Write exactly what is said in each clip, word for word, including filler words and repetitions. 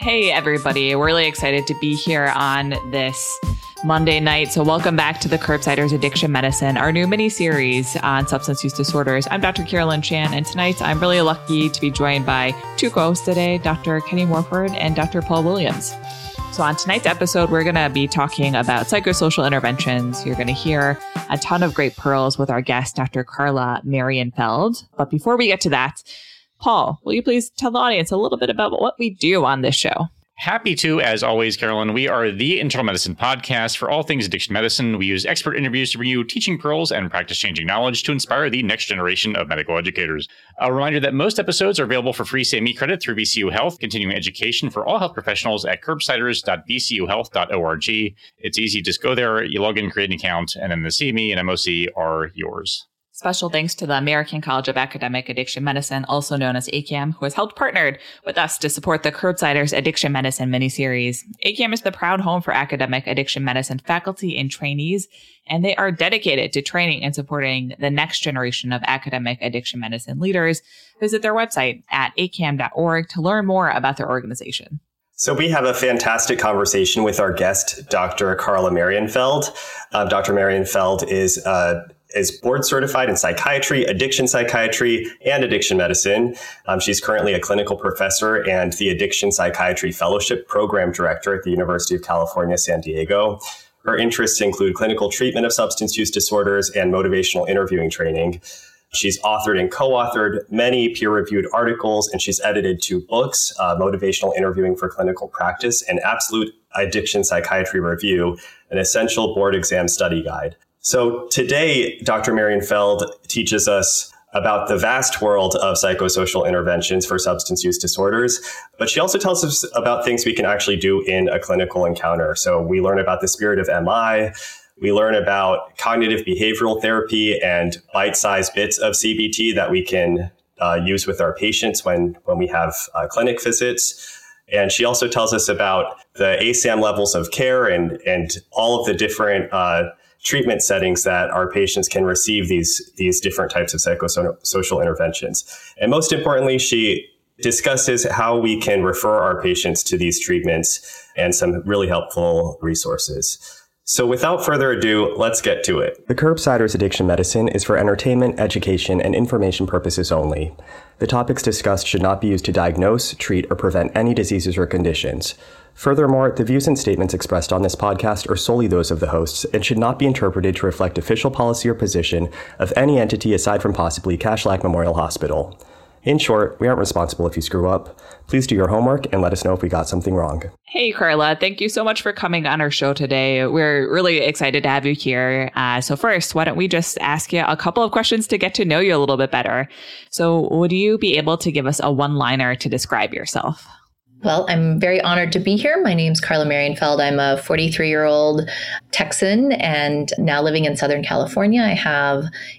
Hey, everybody. We're really excited to be here on this Monday night. So welcome back to the Curbsiders Addiction Medicine, our new mini-series on substance use disorders. I'm Doctor Carolyn Chan, and tonight I'm really lucky to be joined by two co-hosts today, Doctor Kenny Morford and Doctor Paul Williams. So on tonight's episode, we're going to be talking about psychosocial interventions. You're going to hear a ton of great pearls with our guest, Doctor Carla Marienfeld. But before we get to that, Paul, will you please tell the audience a little bit about what we do on this show? Happy to, as always, Carolyn. We are the internal medicine podcast for all things addiction medicine. We use expert interviews to bring you teaching pearls and practice-changing knowledge to inspire the next generation of medical educators. A reminder that most episodes are available for free C M E credit through V C U Health, continuing education for all health professionals at curbsiders dot v c u health dot org. It's easy. Just go there, you log in, create an account, and then the C M E and M O C are yours. Special thanks to the American College of Academic Addiction Medicine, also known as A C A M, who has helped partnered with us to support the Curbsiders Addiction Medicine miniseries. A C A M is the proud home for academic addiction medicine faculty and trainees, and they are dedicated to training and supporting the next generation of academic addiction medicine leaders. Visit their website at a c a m dot org to learn more about their organization. So we have a fantastic conversation with our guest, Doctor Carla Marienfeld. Uh, Doctor Marienfeld is uh, is board certified in psychiatry, addiction psychiatry, and addiction medicine. Um, she's currently a clinical professor and the Addiction Psychiatry Fellowship Program Director at the University of California, San Diego. Her interests include clinical treatment of substance use disorders and motivational interviewing training. She's authored and co-authored many peer-reviewed articles, and she's edited two books, uh, Motivational Interviewing for Clinical Practice and Absolute Addiction Psychiatry Review, an essential board exam study guide. So today, Doctor Marienfeld teaches us about the vast world of psychosocial interventions for substance use disorders, but she also tells us about things we can actually do in a clinical encounter. So we learn about the spirit of M I, we learn about cognitive behavioral therapy and bite-sized bits of C B T that we can uh, use with our patients when, when we have uh, clinic visits. And she also tells us about the A C A M levels of care and, and all of the different uh, treatment settings that our patients can receive these, these different types of psychosocial interventions. And most importantly, she discusses how we can refer our patients to these treatments and some really helpful resources. So without further ado, let's get to it. The Curbsiders Addiction Medicine is for entertainment, education, and information purposes only. The topics discussed should not be used to diagnose, treat, or prevent any diseases or conditions. Furthermore, the views and statements expressed on this podcast are solely those of the hosts and should not be interpreted to reflect official policy or position of any entity aside from possibly Cashlack Memorial Hospital. In short, we aren't responsible if you screw up. Please do your homework and let us know if we got something wrong. Hey, Carla, thank you so much for coming on our show today. We're really excited to have you here. Uh, so first, why don't we just ask you a couple of questions to get to know you a little bit better. So would you be able to give us a one-liner to describe yourself? Well, I'm very honored to be here. My name's Carla Marienfeld. I'm a forty-three-year-old Texan and now living in Southern California. I have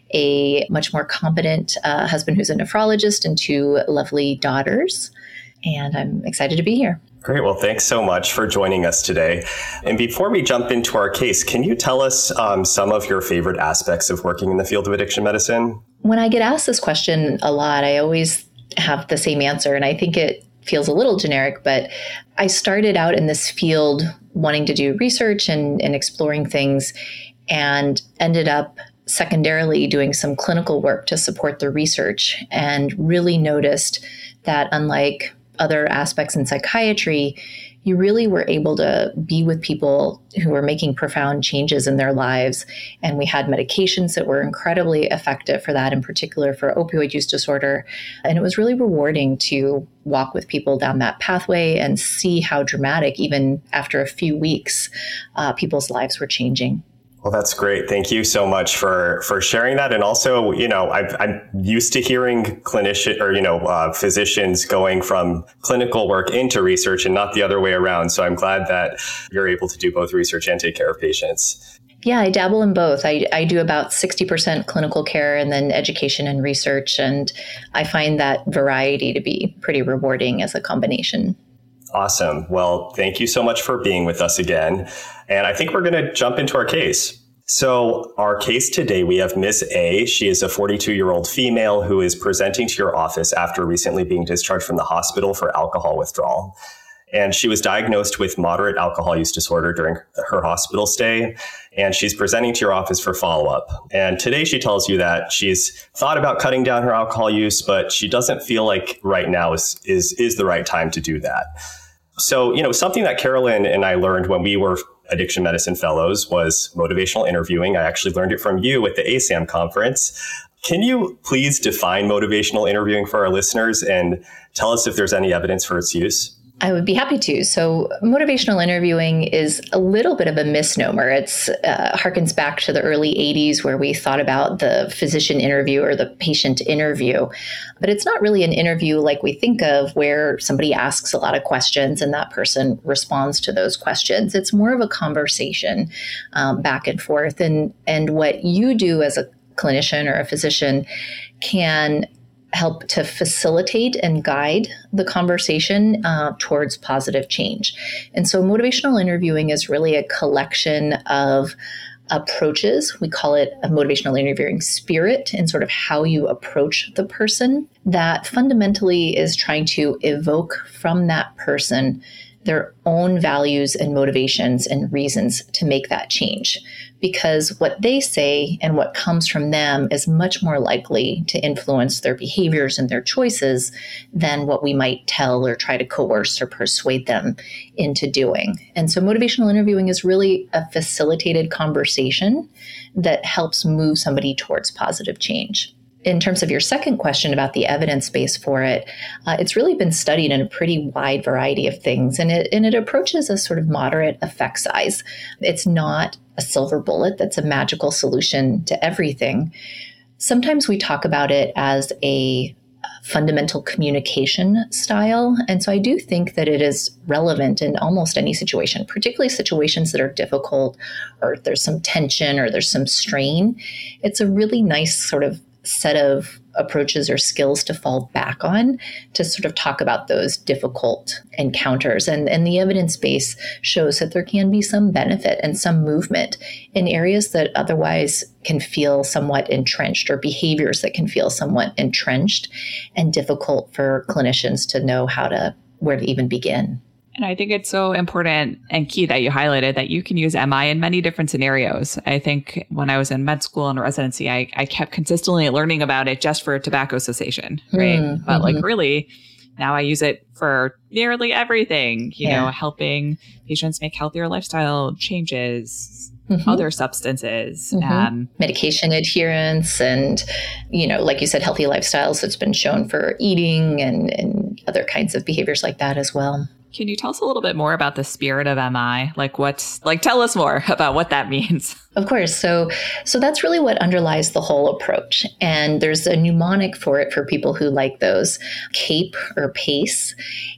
a much more competent uh, husband who's a nephrologist and two lovely daughters. And I'm excited to be here. Great. Well, thanks so much for joining us today. And before we jump into our case, can you tell us um, some of your favorite aspects of working in the field of addiction medicine? When I get asked this question a lot, I always have the same answer. And I think it feels a little generic, but I started out in this field wanting to do research and, and exploring things and ended up secondarily doing some clinical work to support the research and really noticed that unlike other aspects in psychiatry, you really were able to be with people who were making profound changes in their lives. And we had medications that were incredibly effective for that, in particular for opioid use disorder. And it was really rewarding to walk with people down that pathway and see how dramatic, even after a few weeks, uh, people's lives were changing. Well, that's great. Thank you so much for, for sharing that. And also, you know, I've, I'm used to hearing clinician or, you know, uh, physicians going from clinical work into research and not the other way around. So I'm glad that you're able to do both research and take care of patients. Yeah, I dabble in both. I, I do about sixty percent clinical care and then education and research. And I find that variety to be pretty rewarding as a combination. Awesome. Well, thank you so much for being with us again. And I think we're going to jump into our case. So our case today, we have Miss A. She is a forty-two-year-old female who is presenting to your office after recently being discharged from the hospital for alcohol withdrawal. And she was diagnosed with moderate alcohol use disorder during her hospital stay. And she's presenting to your office for follow-up. And today she tells you that she's thought about cutting down her alcohol use, but she doesn't feel like right now is, is, is the right time to do that. So, you know, something that Carolyn and I learned when we were addiction medicine fellows was motivational interviewing. I actually learned it from you at the A S A M conference. Can you please define motivational interviewing for our listeners and tell us if there's any evidence for its use? I would be happy to. So motivational interviewing is a little bit of a misnomer. It's uh, harkens back to the early eighties where we thought about the physician interview or the patient interview. But it's not really an interview like we think of where somebody asks a lot of questions and that person responds to those questions. It's more of a conversation um, back and forth. And, and what you do as a clinician or a physician can help to facilitate and guide the conversation uh, towards positive change. And so motivational interviewing is really a collection of approaches. We call it a motivational interviewing spirit and sort of how you approach the person that fundamentally is trying to evoke from that person their own values and motivations and reasons to make that change. Because what they say and what comes from them is much more likely to influence their behaviors and their choices than what we might tell or try to coerce or persuade them into doing. And so motivational interviewing is really a facilitated conversation that helps move somebody towards positive change. In terms of your second question about the evidence base for it, uh, it's really been studied in a pretty wide variety of things, and it, and it approaches a sort of moderate effect size. It's not a silver bullet that's a magical solution to everything. Sometimes we talk about it as a fundamental communication style, and so I do think that it is relevant in almost any situation, particularly situations that are difficult or there's some tension or there's some strain. It's a really nice sort of set of approaches or skills to fall back on to sort of talk about those difficult encounters. And, and the evidence base shows that there can be some benefit and some movement in areas that otherwise can feel somewhat entrenched, or behaviors that can feel somewhat entrenched and difficult for clinicians to know how to, where to even begin. And I think it's so important and key that you highlighted that you can use M I in many different scenarios. I think when I was in med school and residency, I, I kept consistently learning about it just for tobacco cessation, right? Mm-hmm. But like really, now I use it for nearly everything, you yeah. know, helping patients make healthier lifestyle changes, mm-hmm. other substances, mm-hmm. um, medication adherence, and, you know, like you said, healthy lifestyles. It's been shown for eating and, and other kinds of behaviors like that as well. Can you tell us a little bit more about the spirit of M I? Like what's, like tell us more about what that means. Of course. So, so that's really what underlies the whole approach. And there's a mnemonic for it for people who like those, CAPE or PACE.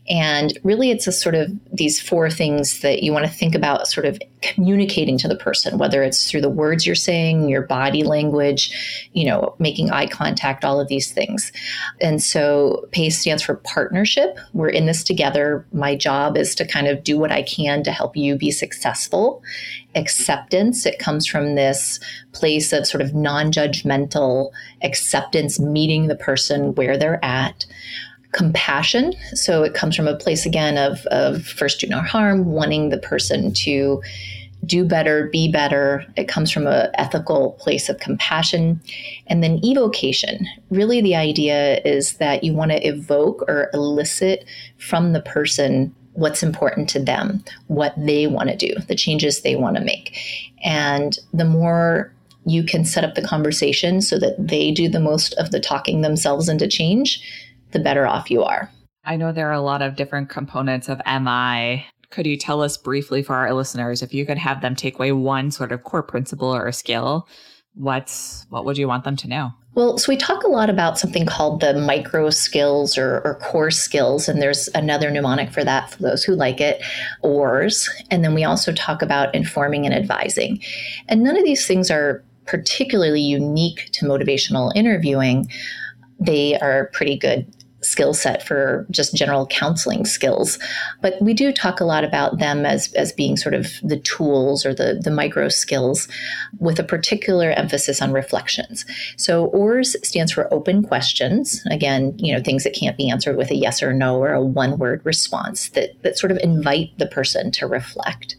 And really it's a sort of these four things that you want to think about sort of communicating to the person, whether it's through the words you're saying, your body language, you know, making eye contact, all of these things. And so PACE stands for partnership. We're in this together. My job is to kind of do what I can to help you be successful. Acceptance, it comes from this place of sort of non-judgmental acceptance, meeting the person where they're at. Compassion, so it comes from a place again of, of first do no harm, wanting the person to do better, be better. It comes from an ethical place of compassion. And then evocation, really the idea is that you want to evoke or elicit from the person what's important to them, what they want to do, the changes they want to make. And the more you can set up the conversation so that they do the most of the talking themselves into change, the better off you are. I know there are a lot of different components of M I. Could you tell us briefly for our listeners, if you could have them take away one sort of core principle or skill, what's what would you want them to know? Well, so we talk a lot about something called the micro skills or, or core skills, and there's another mnemonic for that for those who like it, O A Rs. And then we also talk about informing and advising. And none of these things are particularly unique to motivational interviewing. They are pretty good skill set for just general counseling skills. But we do talk a lot about them as, as being sort of the tools or the, the micro skills with a particular emphasis on reflections. So O A R S stands for open questions. Again, you know, things that can't be answered with a yes or no or a one-word response that, that sort of invite the person to reflect.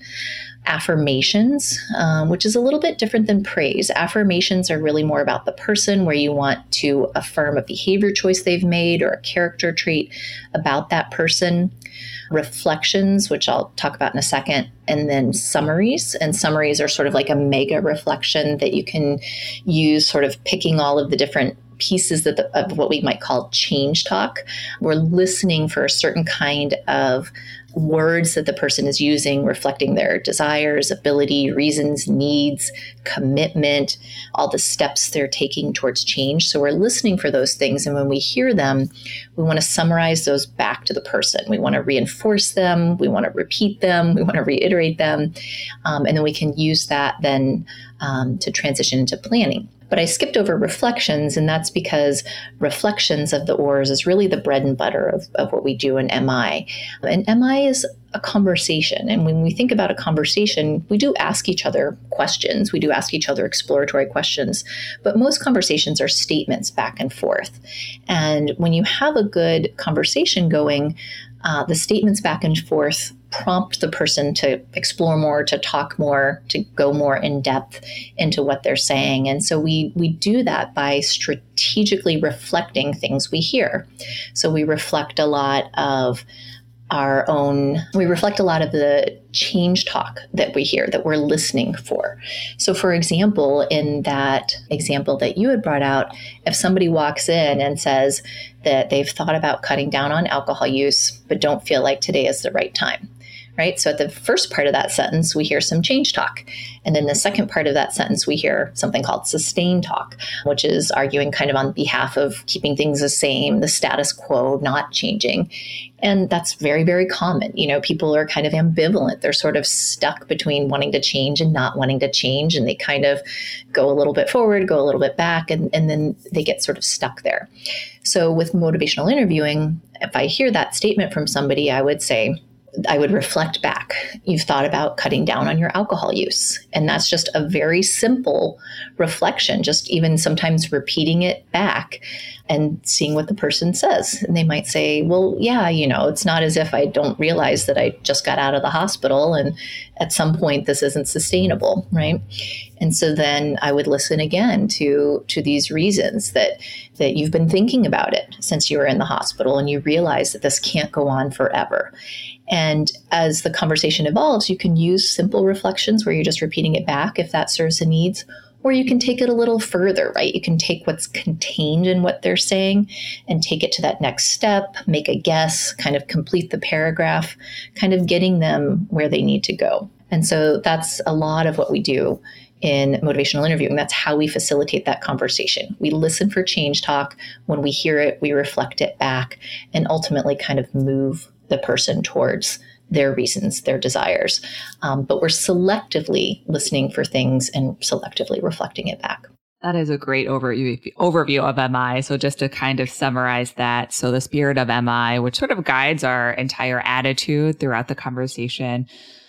Affirmations, um, which is a little bit different than praise. Affirmations are really more about the person, where you want to affirm a behavior choice they've made or a character trait about that person. Reflections, which I'll talk about in a second, and then summaries. And summaries are sort of like a mega reflection that you can use, sort of picking all of the different pieces of, the, of what we might call change talk. We're listening for a certain kind of words that the person is using, reflecting their desires, ability, reasons, needs, commitment, all the steps they're taking towards change. So we're listening for those things. And when we hear them, we want to summarize those back to the person. We want to reinforce them. We want to repeat them. We want to reiterate them. Um, and then we can use that then um, to transition into planning. But I skipped over reflections, and that's because reflections of the O A R S is really the bread and butter of, of what we do in M I. And M I is a conversation. And when we think about a conversation, we do ask each other questions. We do ask each other exploratory questions. But most conversations are statements back and forth. And when you have a good conversation going, uh, the statements back and forth prompt the person to explore more, to talk more, to go more in depth into what they're saying. And so we we do that by strategically reflecting things we hear. So we reflect a lot of our own, we reflect a lot of the change talk that we hear, that we're listening for. So for example, in that example that you had brought out, if somebody walks in and says that they've thought about cutting down on alcohol use, but don't feel like today is the right time, right? So at the first part of that sentence, we hear some change talk. And then the second part of that sentence, we hear something called sustain talk, which is arguing kind of on behalf of keeping things the same, the status quo, not changing. And that's very, very common. You know, people are kind of ambivalent. They're sort of stuck between wanting to change and not wanting to change. And they kind of go a little bit forward, go a little bit back, and, and then they get sort of stuck there. So with motivational interviewing, if I hear that statement from somebody, I would say, I would reflect back. You've thought about cutting down on your alcohol use. And that's just a very simple reflection, just even sometimes repeating it back and seeing what the person says. And they might say, well, yeah, you know, it's not as if I don't realize that I just got out of the hospital and at some point this isn't sustainable, right? And so then I would listen again to, to these reasons that, that you've been thinking about it since you were in the hospital and you realize that this can't go on forever. And as the conversation evolves, you can use simple reflections where you're just repeating it back if that serves the needs, or you can take it a little further, right? You can take what's contained in what they're saying and take it to that next step, make a guess, kind of complete the paragraph, kind of getting them where they need to go. And so that's a lot of what we do in motivational interviewing. That's how we facilitate that conversation. We listen for change talk. When we hear it, we reflect it back and ultimately kind of move the person towards their reasons, their desires. Um, but we're selectively listening for things and selectively reflecting it back. That is a great overview, overview of M I. So just to kind of summarize that, so the spirit of M I, which sort of guides our entire attitude throughout the conversation,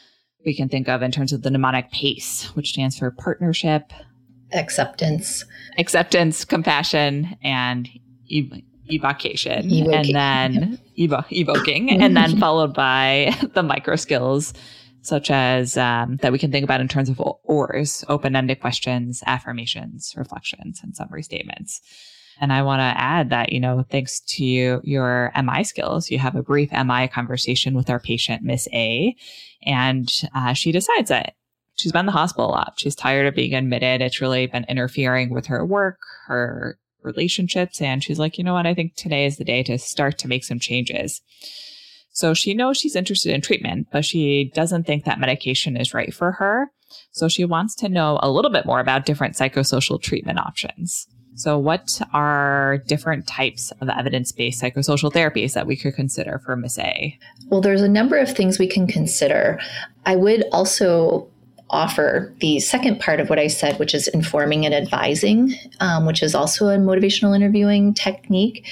we can think of in terms of the mnemonic PACE, which stands for partnership, acceptance, acceptance, compassion, and ev- evocation, evoking. and then evo- evoking, and then followed by the micro skills, such as um, that we can think about in terms of O A R S, open-ended questions, affirmations, reflections, and summary statements. And I want to add that, you know, thanks to you, your M I skills, you have a brief M I conversation with our patient, Miss A, and uh, she decides that she's been in the hospital a lot. She's tired of being admitted. It's really been interfering with her work, her relationships. And she's like, you know what? I think today is the day to start to make some changes. So she knows she's interested in treatment, but she doesn't think that medication is right for her. So she wants to know a little bit more about different psychosocial treatment options. So what are different types of evidence-based psychosocial therapies that we could consider for Miss A? Well, there's a number of things we can consider. I would also offer the second part of what I said, which is informing and advising, um, which is also a motivational interviewing technique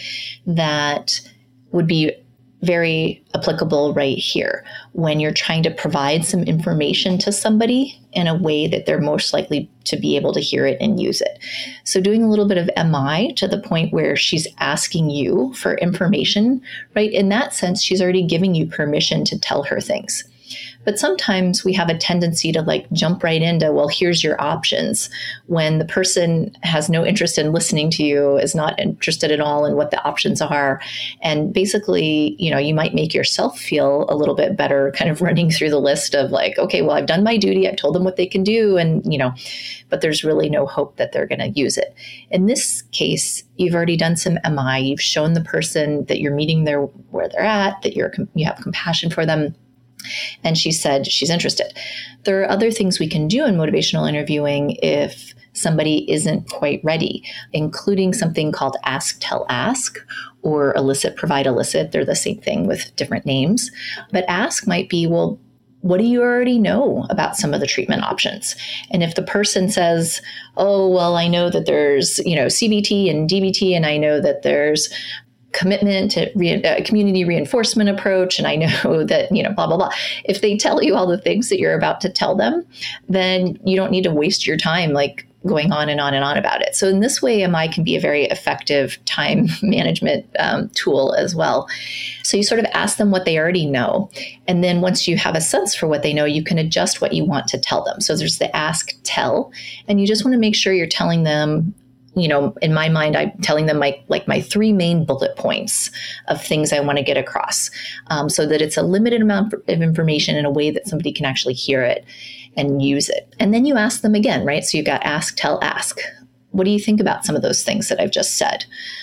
that would be very applicable right here when you're trying to provide some information to somebody in a way that they're most likely to be able to hear it and use it. So doing a little bit of M I to the point where she's asking you for information, right? In that sense, she's already giving you permission to tell her things. But sometimes we have a tendency to like jump right into, well, here's your options, when the person has no interest in listening to you, is not interested at all in what the options are. And basically, you know, you might make yourself feel a little bit better kind of running through the list of like, okay, well, I've done my duty. I've told them what they can do. And, you know, but there's really no hope that they're going to use it. In this case, you've already done some M I. You've shown the person that you're meeting their where they're at, that you're you have compassion for them. And she said she's interested. There are other things we can do in motivational interviewing if somebody isn't quite ready, including something called ask, tell, ask, or elicit, provide, elicit. They're the same thing with different names. But ask might be, well, what do you already know about some of the treatment options? And if the person says, oh, well, I know that there's, you know, C B T and D B T, and I know that there's commitment to re- uh, community reinforcement approach, and I know that, you know, blah, blah, blah. If they tell you all the things that you're about to tell them, then you don't need to waste your time like going on and on and on about it. So in this way, M I can be a very effective time management um, tool as well. So you sort of ask them what they already know. And then once you have a sense for what they know, you can adjust what you want to tell them. So there's the ask, tell, and you just want to make sure you're telling them, you know, in my mind, I'm telling them my like my three main bullet points of things I want to get across, um, so that it's a limited amount of information in a way that somebody can actually hear it and use it. And then you ask them again, right? So you've got ask, tell, ask. What do you think about some of those things that I've just said?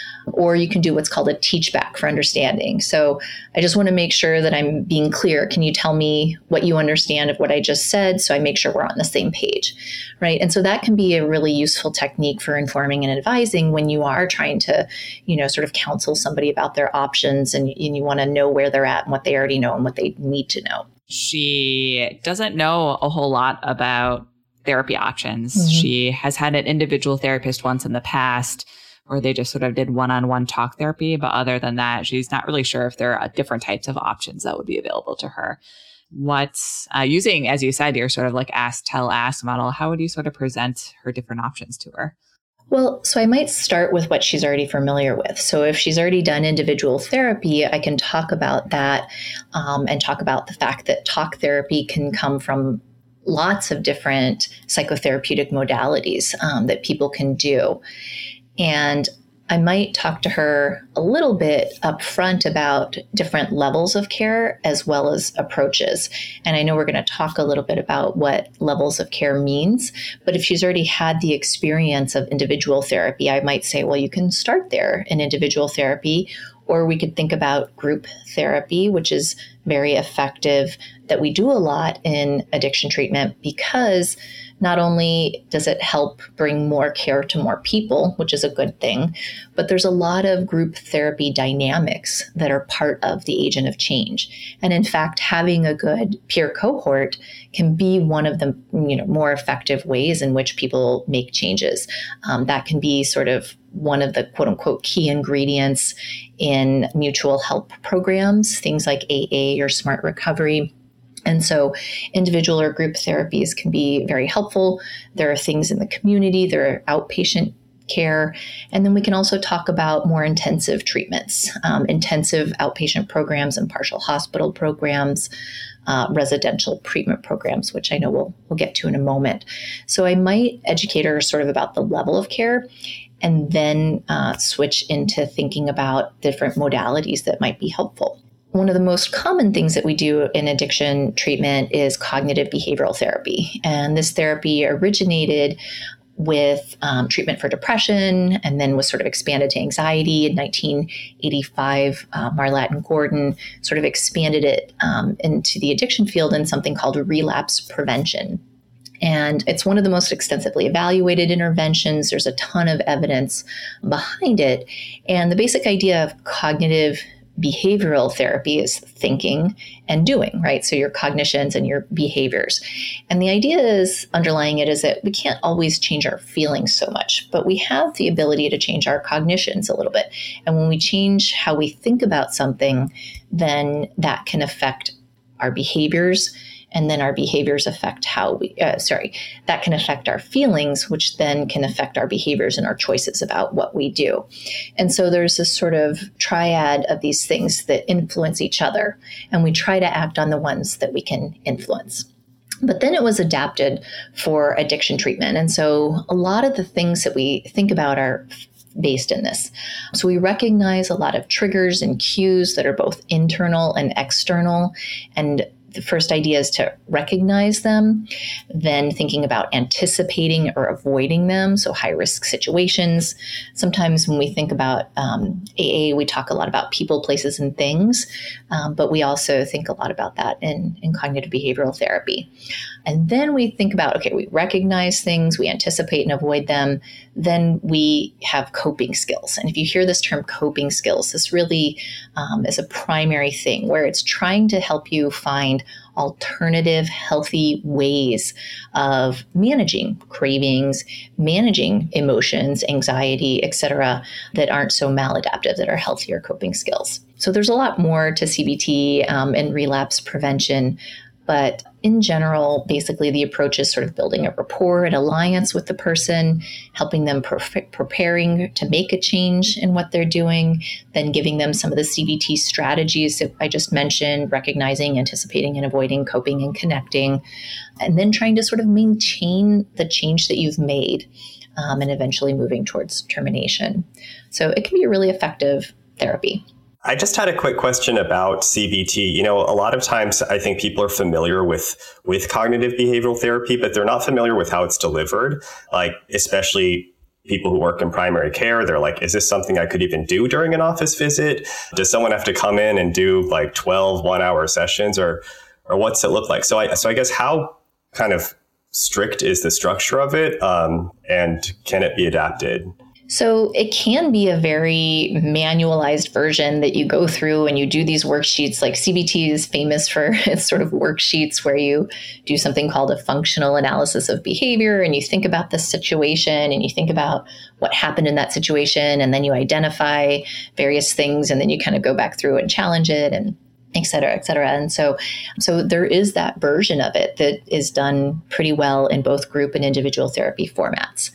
Or you can do what's called a teach back for understanding. So I just want to make sure that I'm being clear. Can you tell me what you understand of what I just said? So I make sure we're on the same page, right? And so that can be a really useful technique for informing and advising when you are trying to, you know, sort of counsel somebody about their options, and, and you want to know where they're at and what they already know and what they need to know. She doesn't know a whole lot about therapy options. Mm-hmm. She has had an individual therapist once in the past, or they just sort of did one-on-one talk therapy. But other than that, she's not really sure if there are different types of options that would be available to her. What's uh, using, as you said, your sort of like ask, tell, ask model, how would you sort of present her different options to her? Well, so I might start with what she's already familiar with. So if she's already done individual therapy, I can talk about that um, and talk about the fact that talk therapy can come from lots of different psychotherapeutic modalities um, that people can do. And I might talk to her a little bit up front about different levels of care as well as approaches. And I know we're going to talk a little bit about what levels of care means, but if she's already had the experience of individual therapy, I might say, well, you can start there in individual therapy, or we could think about group therapy, which is very effective, that we do a lot in addiction treatment, because not only does it help bring more care to more people, which is a good thing, but there's a lot of group therapy dynamics that are part of the agent of change. And in fact, having a good peer cohort can be one of the, you know, more effective ways in which people make changes. Um, that can be sort of one of the quote unquote key ingredients in mutual help programs, things like A A or Smart Recovery. And so individual or group therapies can be very helpful. There are things in the community, there are outpatient care. And then we can also talk about more intensive treatments, um, intensive outpatient programs and partial hospital programs, uh, residential treatment programs, which I know we'll, we'll get to in a moment. So I might educate her sort of about the level of care, and then uh, switch into thinking about different modalities that might be helpful. One of the most common things that we do in addiction treatment is cognitive behavioral therapy. And this therapy originated with um, treatment for depression, and then was sort of expanded to anxiety in nineteen eighty-five. Uh, Marlatt and Gordon sort of expanded it um, into the addiction field in something called relapse prevention. And it's one of the most extensively evaluated interventions. There's a ton of evidence behind it. And the basic idea of cognitive behavioral therapy is thinking and doing, right? So your cognitions and your behaviors. And the idea is underlying it is that we can't always change our feelings so much, but we have the ability to change our cognitions a little bit. And when we change how we think about something, then that can affect our behaviors. And then our behaviors affect how we, uh, sorry, that can affect our feelings, which then can affect our behaviors and our choices about what we do. And so there's this sort of triad of these things that influence each other. And we try to act on the ones that we can influence. But then it was adapted for addiction treatment. And so a lot of the things that we think about are based in this. So we recognize a lot of triggers and cues that are both internal and external. And the first idea is to recognize them, then thinking about anticipating or avoiding them, so high-risk situations. Sometimes when we think about um, A A, we talk a lot about people, places, and things, um, but we also think a lot about that in, in cognitive behavioral therapy. And then we think about, okay, we recognize things, we anticipate and avoid them, then we have coping skills. And if you hear this term coping skills, this really um, is a primary thing where it's trying to help you find alternative, healthy ways of managing cravings, managing emotions, anxiety, et cetera, that aren't so maladaptive, that are healthier coping skills. So there's a lot more to C B T um, and relapse prevention. But in general, basically the approach is sort of building a rapport and alliance with the person, helping them pre- preparing to make a change in what they're doing, then giving them some of the C B T strategies that I just mentioned, recognizing, anticipating, and avoiding, coping and connecting, and then trying to sort of maintain the change that you've made um, and eventually moving towards termination. So it can be a really effective therapy. I just had a quick question about C B T. You know, a lot of times I think people are familiar with, with cognitive behavioral therapy, but they're not familiar with how it's delivered. Like, especially people who work in primary care, they're like, is this something I could even do during an office visit? Does someone have to come in and do like twelve one hour sessions, or, or what's it look like? So I, so I guess how kind of strict is the structure of it? Um, and can it be adapted? So it can be a very manualized version that you go through and you do these worksheets. Like C B T is famous for its sort of worksheets where you do something called a functional analysis of behavior, and you think about the situation and you think about what happened in that situation, and then you identify various things, and then you kind of go back through and challenge it, and et cetera, et cetera. And so, so there is that version of it that is done pretty well in both group and individual therapy formats.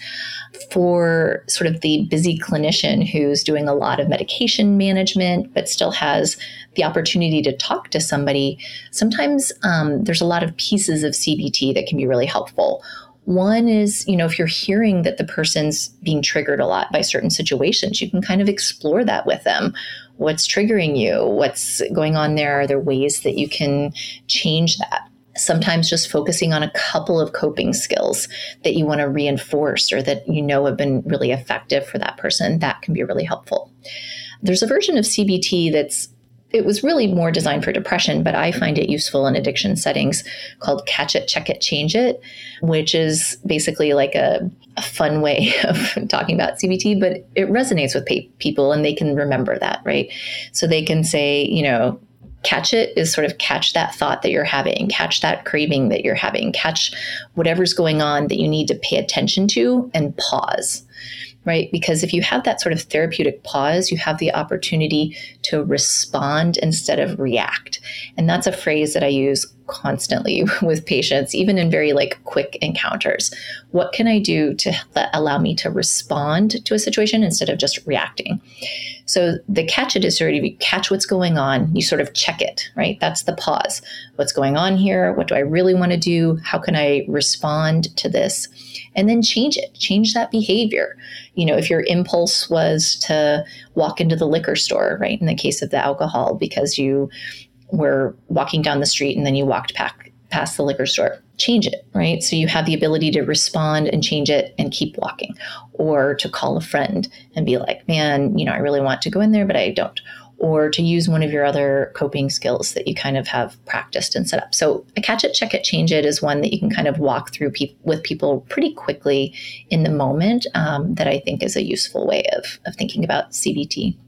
For sort of the busy clinician who's doing a lot of medication management, but still has the opportunity to talk to somebody, sometimes um, there's a lot of pieces of C B T that can be really helpful. One is, you know, if you're hearing that the person's being triggered a lot by certain situations, you can kind of explore that with them. What's triggering you? What's going on there? Are there ways that you can change that? Sometimes just focusing on a couple of coping skills that you want to reinforce or that you know have been really effective for that person, that can be really helpful. There's a version of C B T that's It was really more designed for depression, but I find it useful in addiction settings, called Catch It, Check It, Change It, which is basically like a, a fun way of talking about C B T, but it resonates with pe- people and they can remember that, right? So they can say, you know, catch it is sort of catch that thought that you're having, catch that craving that you're having, catch whatever's going on that you need to pay attention to and pause. Right? Because if you have that sort of therapeutic pause, you have the opportunity to respond instead of react. And that's a phrase that I use constantly with patients, even in very like quick encounters. What can I do to allow me to respond to a situation instead of just reacting? So the catch it is sort of you catch what's going on, you sort of check it, right? That's the pause. What's going on here? What do I really want to do? How can I respond to this? And then change it, change that behavior. You know, if your impulse was to walk into the liquor store, right? In the case of the alcohol, because you were walking down the street and then you walked back past the liquor store, change it, right? So you have the ability to respond and change it and keep walking, or to call a friend and be like, man, you know, I really want to go in there, but I don't. Or to use one of your other coping skills that you kind of have practiced and set up. So a catch it, check it, change it is one that you can kind of walk through pe- with people pretty quickly in the moment, um, that I think is a useful way of, of thinking about C B T.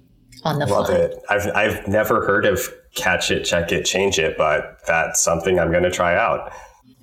on the Love fly. it. I've, I've never heard of catch it, check it, change it, but that's something I'm going to try out.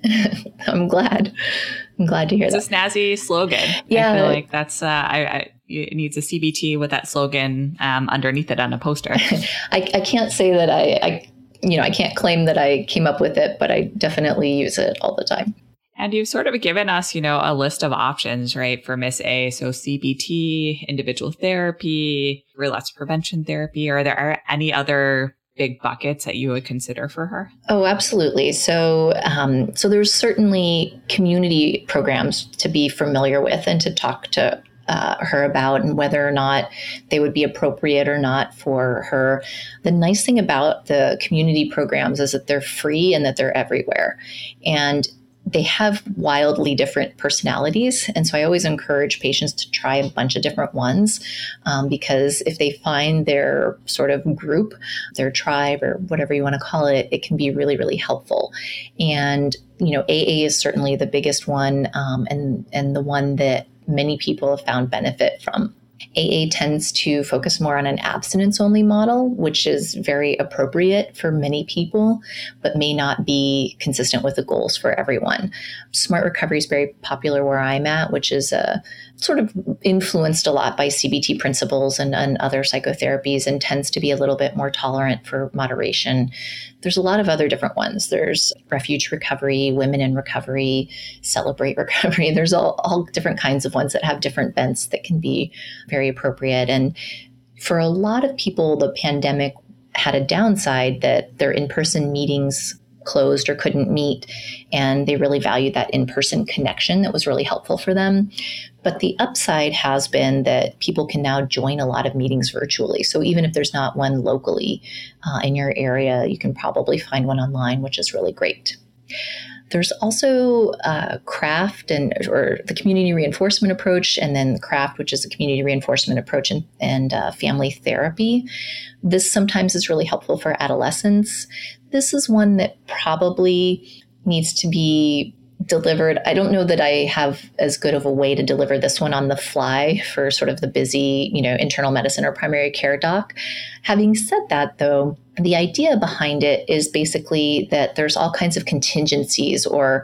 I'm glad. I'm glad to hear it's that. It's a snazzy slogan. Yeah. I feel like that's, uh, I, I, it needs a C B T with that slogan um, underneath it on a poster. I, I can't say that I, I, you know, I can't claim that I came up with it, but I definitely use it all the time. And you've sort of given us, you know, a list of options, right, for Miss A. So C B T, individual therapy, relapse prevention therapy. Are there any other big buckets that you would consider for her? Oh, absolutely. So, um, so there's certainly community programs to be familiar with and to talk to uh, her about, and whether or not they would be appropriate or not for her. The nice thing about the community programs is that they're free and that they're everywhere. And they have wildly different personalities. And so I always encourage patients to try a bunch of different ones um, because if they find their sort of group, their tribe, or whatever you want to call it, it can be really, really helpful. And, you know, A A is certainly the biggest one um, and, and the one that many people have found benefit from. A A tends to focus more on an abstinence-only model, which is very appropriate for many people, but may not be consistent with the goals for everyone. Smart Recovery is very popular where I'm at, which is uh, sort of influenced a lot by C B T principles and, and other psychotherapies, and tends to be a little bit more tolerant for moderation. There's a lot of other different ones. There's Refuge Recovery, Women in Recovery, Celebrate Recovery. There's all, all different kinds of ones that have different bents that can be very appropriate. And for a lot of people, the pandemic had a downside that their in-person meetings closed or couldn't meet, and they really valued that in-person connection that was really helpful for them. But the upside has been that people can now join a lot of meetings virtually. So even if there's not one locally uh, in your area, you can probably find one online, which is really great. There's also uh, CRAFT and or the community reinforcement approach, and then CRAFT, which is the community reinforcement approach and, and uh, family therapy. This sometimes is really helpful for adolescents. This is one that probably needs to be delivered. I don't know that I have as good of a way to deliver this one on the fly for sort of the busy, you know, internal medicine or primary care doc. Having said that, though, the idea behind it is basically that there's all kinds of contingencies or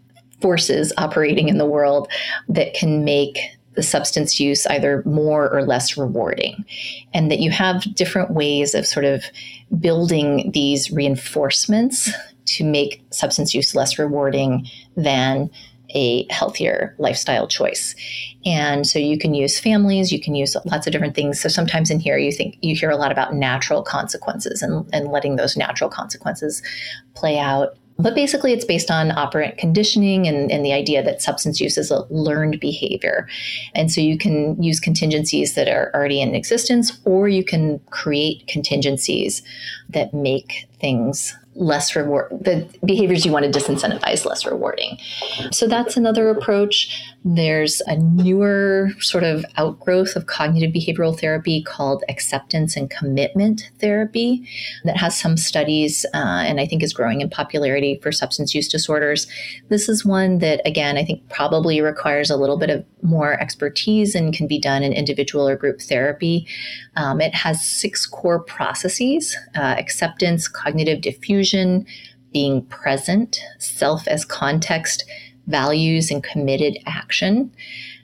forces operating in the world that can make the substance use either more or less rewarding, and that you have different ways of sort of building these reinforcements to make substance use less rewarding than a healthier lifestyle choice. And so you can use families, you can use lots of different things. So sometimes in here, you think you hear a lot about natural consequences and, and letting those natural consequences play out. But basically, it's based on operant conditioning and, and the idea that substance use is a learned behavior. And so you can use contingencies that are already in existence, or you can create contingencies that make things less reward, the behaviors you want to disincentivize less rewarding. So that's another approach. There's a newer sort of outgrowth of cognitive behavioral therapy called acceptance and commitment therapy that has some studies uh, and I think is growing in popularity for substance use disorders. This is one that, again, I think probably requires a little bit of more expertise and can be done in individual or group therapy. Um, it has six core processes: uh, acceptance, cognitive diffusion, being present, self as context, values, and committed action.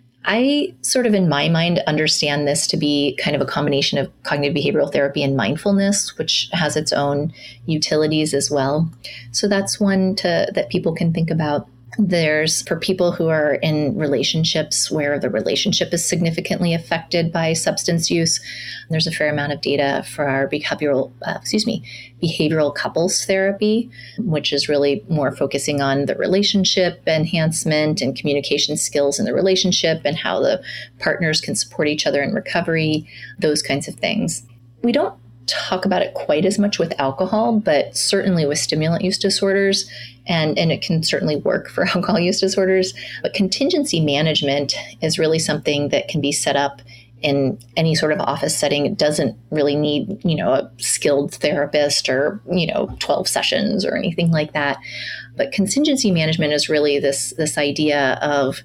I sort of, in my mind, understand this to be kind of a combination of cognitive behavioral therapy and mindfulness, which has its own utilities as well. So that's one to, that people can think about. There's, for people who are in relationships where the relationship is significantly affected by substance use, there's a fair amount of data for our behavioral, uh, excuse me, behavioral couples therapy, which is really more focusing on the relationship enhancement and communication skills in the relationship and how the partners can support each other in recovery, those kinds of things. We don't talk about it quite as much with alcohol, but certainly with stimulant use disorders, and, and it can certainly work for alcohol use disorders. But contingency management is really something that can be set up in any sort of office setting. It doesn't really need, you know, a skilled therapist or, you know, twelve sessions or anything like that. But contingency management is really this, this idea of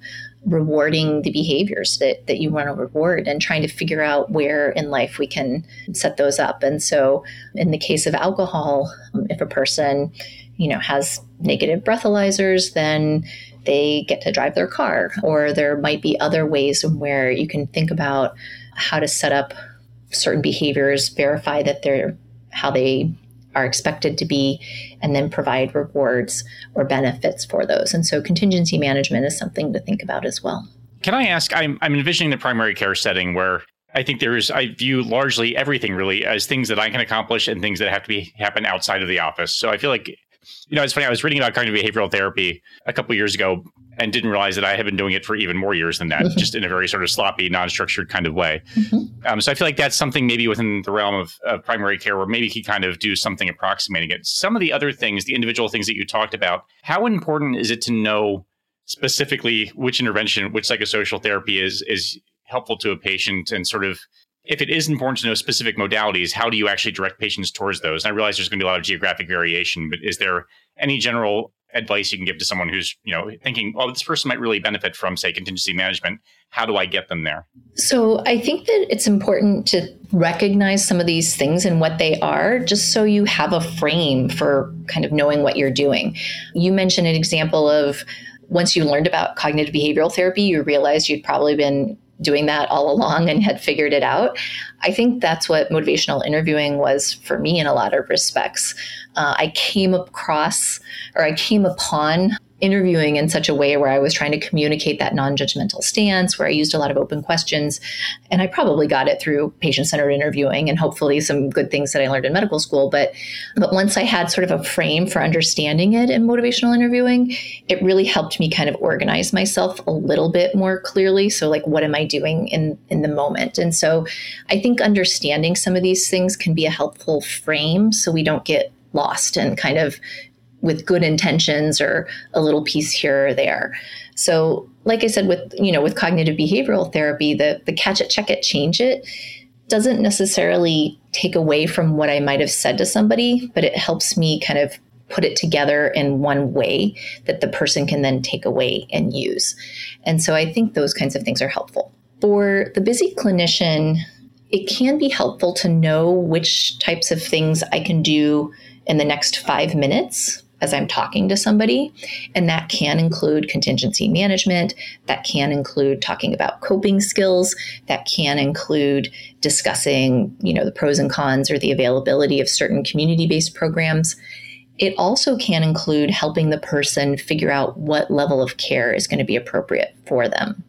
rewarding the behaviors that, that you want to reward and trying to figure out where in life we can set those up. And so in the case of alcohol, if a person, you know, has negative breathalyzers, then they get to drive their car. Or there might be other ways where you can think about how to set up certain behaviors, verify that they're how they are expected to be, and then provide rewards or benefits for those. And so contingency management is something to think about as well. Can I ask, I'm, I'm envisioning the primary care setting where I think there's, I view largely everything really as things that I can accomplish and things that have to be happen outside of the office. So I feel like, you know, it's funny, I was reading about cognitive behavioral therapy a couple of years ago and didn't realize that I had been doing it for even more years than that, mm-hmm. just in a very sort of sloppy, non-structured kind of way. Mm-hmm. Um, so I feel like that's something maybe within the realm of, of primary care where maybe you can kind of do something approximating it. Some of the other things, the individual things that you talked about, how important is it to know specifically which intervention, which psychosocial therapy is is helpful to a patient, and sort of, if it is important to know specific modalities, how do you actually direct patients towards those? And I realize there's going to be a lot of geographic variation, but is there any general advice you can give to someone who's, you know, thinking, oh, this person might really benefit from, say, contingency management? How do I get them there? So I think that it's important to recognize some of these things and what they are, just so you have a frame for kind of knowing what you're doing. You mentioned an example of once you learned about cognitive behavioral therapy, you realized you'd probably been doing that all along and had figured it out. I think that's what motivational interviewing was for me in a lot of respects. Uh, I came across, or I came upon interviewing in such a way where I was trying to communicate that non-judgmental stance, where I used a lot of open questions. And I probably got it through patient-centered interviewing and hopefully some good things that I learned in medical school. But, but once I had sort of a frame for understanding it in motivational interviewing, it really helped me kind of organize myself a little bit more clearly. So like, what am I doing in, in the moment? And so I think understanding some of these things can be a helpful frame so we don't get lost and kind of with good intentions or a little piece here or there. So like I said, with, you know, with cognitive behavioral therapy, the, the catch it, check it, change it doesn't necessarily take away from what I might have said to somebody, but it helps me kind of put it together in one way that the person can then take away and use. And so I think those kinds of things are helpful. For the busy clinician, it can be helpful to know which types of things I can do in the next five minutes as I'm talking to somebody. And that can include contingency management. That can include talking about coping skills. That can include discussing, you know, the pros and cons or the availability of certain community-based programs. It also can include helping the person figure out what level of care is going to be appropriate for them.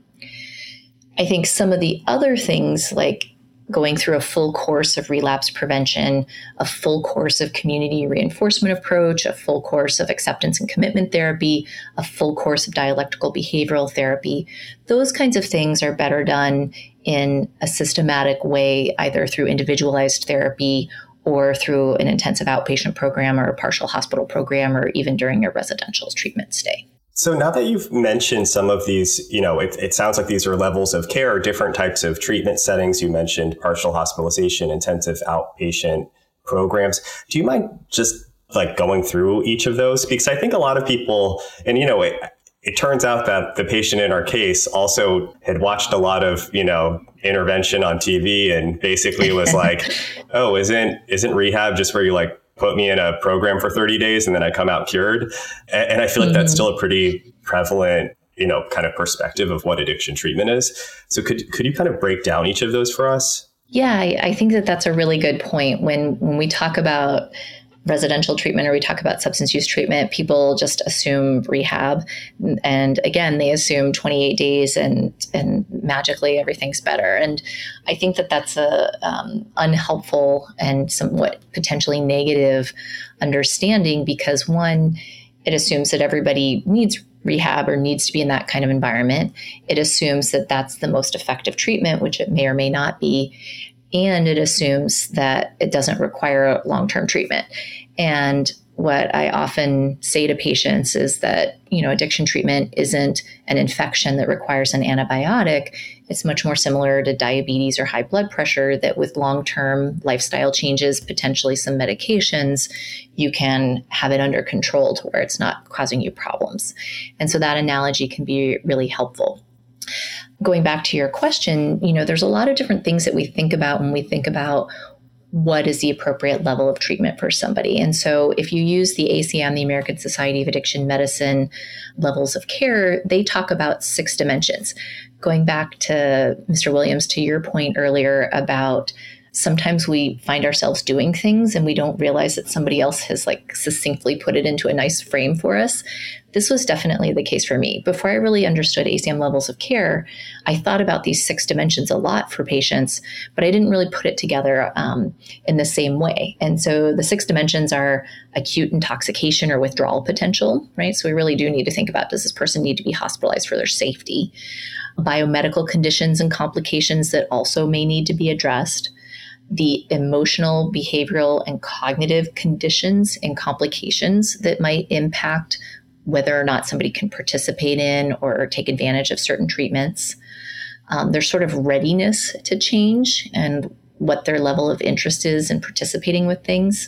I think some of the other things, like going through a full course of relapse prevention, a full course of community reinforcement approach, a full course of acceptance and commitment therapy, a full course of dialectical behavioral therapy. Those kinds of things are better done in a systematic way, either through individualized therapy or through an intensive outpatient program or a partial hospital program, or even during a residential treatment stay. So now that you've mentioned some of these, you know, it, it sounds like these are levels of care, different types of treatment settings. You mentioned partial hospitalization, intensive outpatient programs. Do you mind just like going through each of those? Because I think a lot of people, and, you know, it, it turns out that the patient in our case also had watched a lot of, you know, intervention on T V and basically was like, oh, isn't, isn't rehab just where you like put me in a program for thirty days and then I come out cured? And, and I feel like mm-hmm. that's still a pretty prevalent, you know, kind of perspective of what addiction treatment is. So could could you kind of break down each of those for us? Yeah, I, I think that that's a really good point. When when we talk about residential treatment or we talk about substance use treatment, people just assume rehab. And again, they assume twenty-eight days and and magically everything's better. And I think that that's a um, unhelpful and somewhat potentially negative understanding, because one, it assumes that everybody needs rehab or needs to be in that kind of environment. It assumes that that's the most effective treatment, which it may or may not be. And it assumes that it doesn't require long-term treatment. And what I often say to patients is that, you know, addiction treatment isn't an infection that requires an antibiotic. It's much more similar to diabetes or high blood pressure, that with long-term lifestyle changes, potentially some medications, you can have it under control to where it's not causing you problems. And so that analogy can be really helpful. Going back to your question, you know, there's a lot of different things that we think about when we think about what is the appropriate level of treatment for somebody. And so if you use the A C M, the American Society of Addiction Medicine levels of care, they talk about six dimensions. Going back to Mister Williams, to your point earlier about sometimes we find ourselves doing things and we don't realize that somebody else has like succinctly put it into a nice frame for us. This was definitely the case for me. Before I really understood A C M levels of care, I thought about these six dimensions a lot for patients, but I didn't really put it together um, in the same way. And so the six dimensions are acute intoxication or withdrawal potential, right? So we really do need to think about, does this person need to be hospitalized for their safety? Biomedical conditions and complications that also may need to be addressed. The emotional, behavioral, and cognitive conditions and complications that might impact whether or not somebody can participate in or take advantage of certain treatments. Um, their sort of readiness to change and what their level of interest is in participating with things.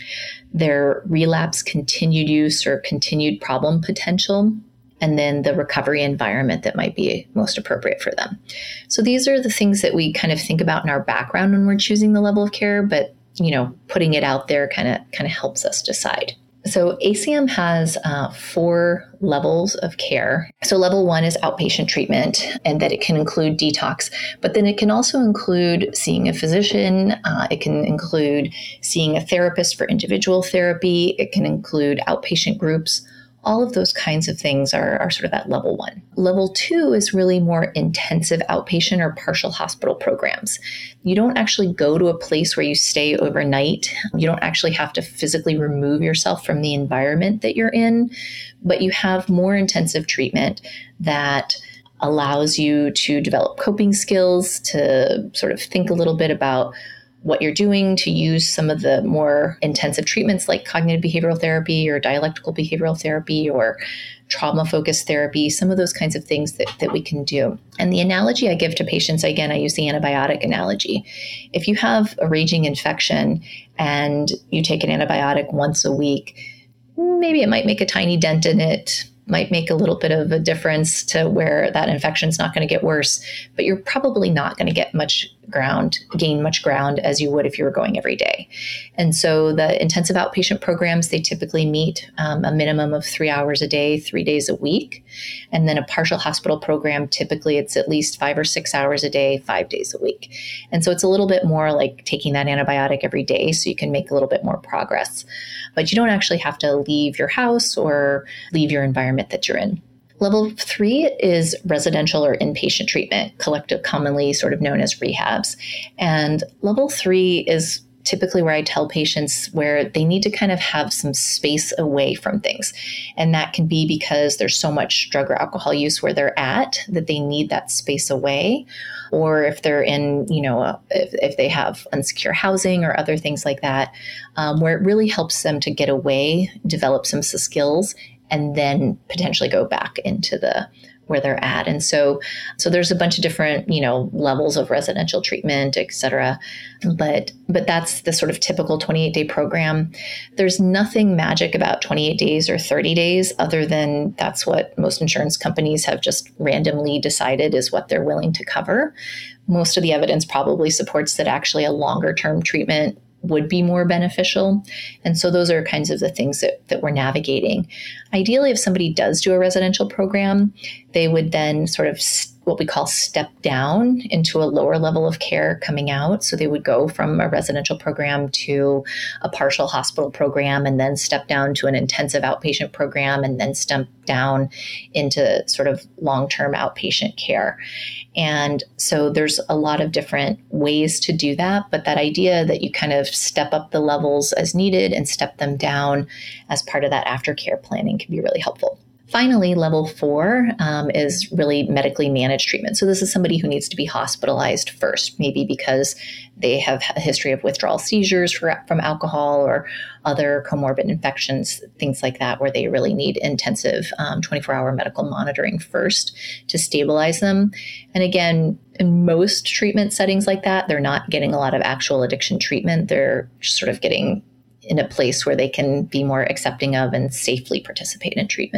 Their relapse, continued use, or continued problem potential. And then the recovery environment that might be most appropriate for them. So these are the things that we kind of think about in our background when we're choosing the level of care, but, you know, putting it out there kind of kind of helps us decide. So A C M has uh, four levels of care. So level one is outpatient treatment, and that it can include detox, but then it can also include seeing a physician. Uh, it can include seeing a therapist for individual therapy. It can include outpatient groups. All of those kinds of things are, are sort of at level one. Level two is really more intensive outpatient or partial hospital programs. You don't actually go to a place where you stay overnight. You don't actually have to physically remove yourself from the environment that you're in, but you have more intensive treatment that allows you to develop coping skills, to sort of think a little bit about what you're doing, to use some of the more intensive treatments like cognitive behavioral therapy or dialectical behavioral therapy or trauma-focused therapy, some of those kinds of things that, that we can do. And the analogy I give to patients, again, I use the antibiotic analogy. If you have a raging infection and you take an antibiotic once a week, maybe it might make a tiny dent in it, might make a little bit of a difference to where that infection is not going to get worse, but you're probably not going to get much ground, gain much ground as you would if you were going every day. And so the intensive outpatient programs, they typically meet um, a minimum of three hours a day, three days a week. And then a partial hospital program, typically it's at least five or six hours a day, five days a week. And so it's a little bit more like taking that antibiotic every day so you can make a little bit more progress. But you don't actually have to leave your house or leave your environment that you're in. Level three is residential or inpatient treatment, collective, commonly sort of known as rehabs. And level three is typically where I tell patients where they need to kind of have some space away from things. And that can be because there's so much drug or alcohol use where they're at that they need that space away. Or if they're in, you know, uh, if, if they have unsecure housing or other things like that, um, where it really helps them to get away, develop some skills, and then potentially go back into the where they're at. And so, so there's a bunch of different, you know, levels of residential treatment, et cetera. But, but that's the sort of typical twenty-eight day program. There's nothing magic about twenty-eight days or thirty days other than that's what most insurance companies have just randomly decided is what they're willing to cover. Most of the evidence probably supports that actually a longer term treatment would be more beneficial. And so those are kinds of the things that, that we're navigating. Ideally, if somebody does do a residential program, they would then sort of st- what we call step down into a lower level of care coming out. So they would go from a residential program to a partial hospital program and then step down to an intensive outpatient program and then step down into sort of long-term outpatient care. And so there's a lot of different ways to do that, but that idea that you kind of step up the levels as needed and step them down as part of that aftercare planning can be really helpful. Finally, level four um, is really medically managed treatment. So this is somebody who needs to be hospitalized first, maybe because they have a history of withdrawal seizures for, from alcohol or other comorbid infections, things like that, where they really need intensive um, twenty-four hour medical monitoring first to stabilize them. And again, in most treatment settings like that, they're not getting a lot of actual addiction treatment. They're just sort of getting in a place where they can be more accepting of and safely participate in treatment.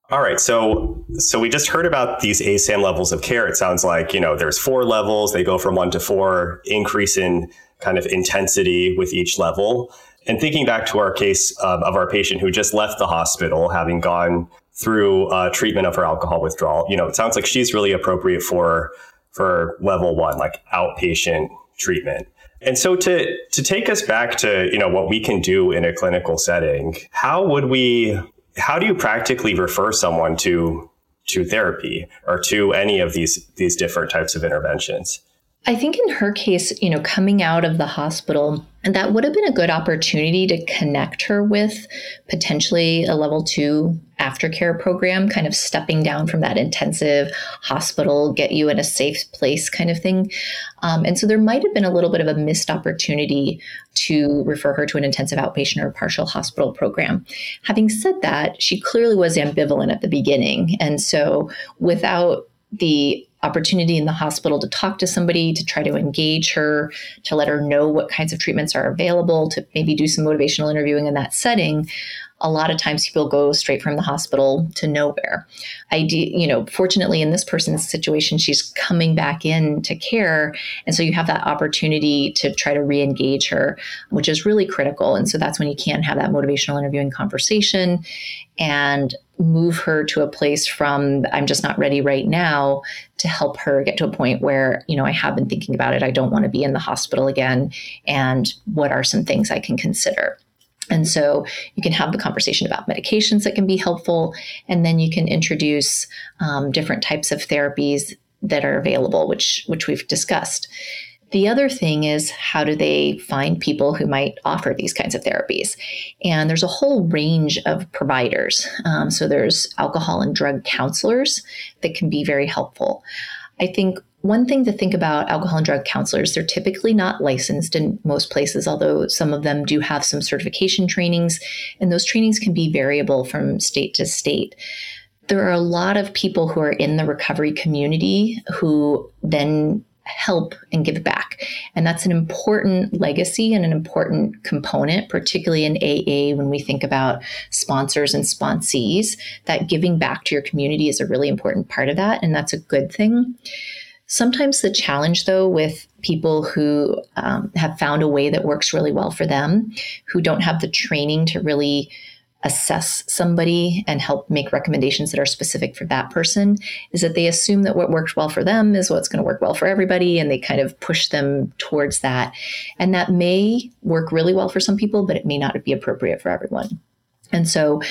All right. So, so we just heard about these A S A M levels of care. It sounds like, you know, there's four levels. They go from one to four, increase in kind of intensity with each level. And thinking back to our case um, of our patient who just left the hospital, having gone through uh, treatment of her alcohol withdrawal, you know, it sounds like she's really appropriate for, for level one, like outpatient treatment. And so to, to take us back to, you know, what we can do in a clinical setting, how would we, how do you practically refer someone to to therapy or to any of these these different types of interventions? I think in her case, you know, coming out of the hospital, and that would have been a good opportunity to connect her with potentially a level two aftercare program, kind of stepping down from that intensive hospital, get you in a safe place kind of thing. Um, and so there might have been a little bit of a missed opportunity to refer her to an intensive outpatient or partial hospital program. Having said that, she clearly was ambivalent at the beginning. And so without the opportunity in the hospital to talk to somebody, to try to engage her, to let her know what kinds of treatments are available, to maybe do some motivational interviewing in that setting, a lot of times people go straight from the hospital to nowhere. I do, you know, fortunately in this person's situation, she's coming back into care. And so you have that opportunity to try to re-engage her, which is really critical. And so that's when you can have that motivational interviewing conversation and move her to a place from I'm just not ready right now to help her get to a point where, you know, I have been thinking about it. I don't want to be in the hospital again. And what are some things I can consider? And so you can have the conversation about medications that can be helpful, and then you can introduce um, different types of therapies that are available, which which we've discussed. The other thing is, how do they find people who might offer these kinds of therapies? And there's a whole range of providers. Um, so there's alcohol and drug counselors that can be very helpful. I think one thing to think about alcohol and drug counselors, they're typically not licensed in most places, although some of them do have some certification trainings, and those trainings can be variable from state to state. There are a lot of people who are in the recovery community who then help and give back. And that's an important legacy and an important component, particularly in A A, when we think about sponsors and sponsees, that giving back to your community is a really important part of that. And that's a good thing. Sometimes the challenge, though, with people who um, have found a way that works really well for them, who don't have the training to really assess somebody and help make recommendations that are specific for that person, is that they assume that what works well for them is what's going to work well for everybody, and they kind of push them towards that. And that may work really well for some people, but it may not be appropriate for everyone. And so,